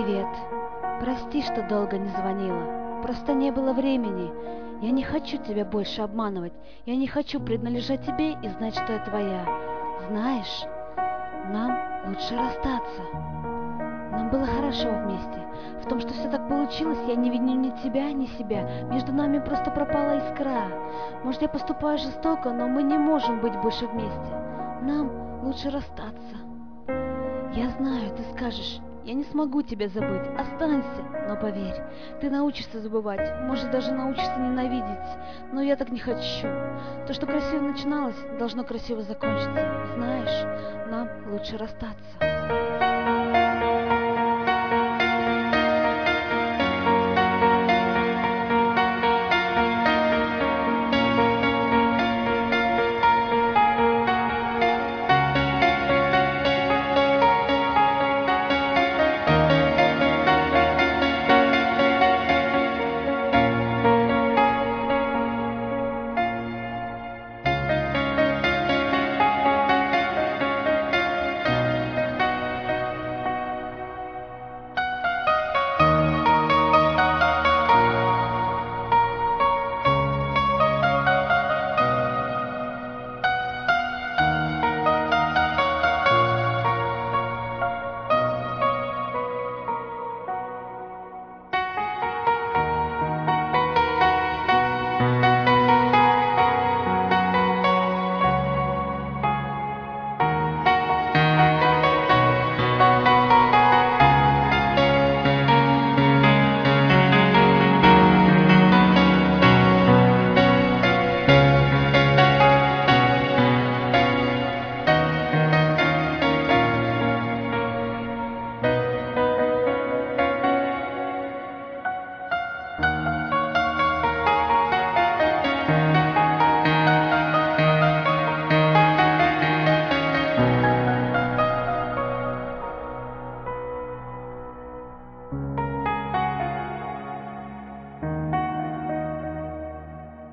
Привет. Прости, что долго не звонила. Просто не было времени. Я не хочу тебя больше обманывать. Я не хочу принадлежать тебе и знать, что я твоя. Знаешь, нам лучше расстаться. Нам было хорошо вместе. В том, что все так получилось, я не виню ни тебя, ни себя. Между нами просто пропала искра. Может, я поступаю жестоко, но мы не можем быть больше вместе. Нам лучше расстаться. Я знаю, ты скажешь, я не смогу тебя забыть, останься. Но поверь, ты научишься забывать, может, даже научишься ненавидеть. Но я так не хочу. То, что красиво начиналось, должно красиво закончиться. Знаешь, нам лучше расстаться.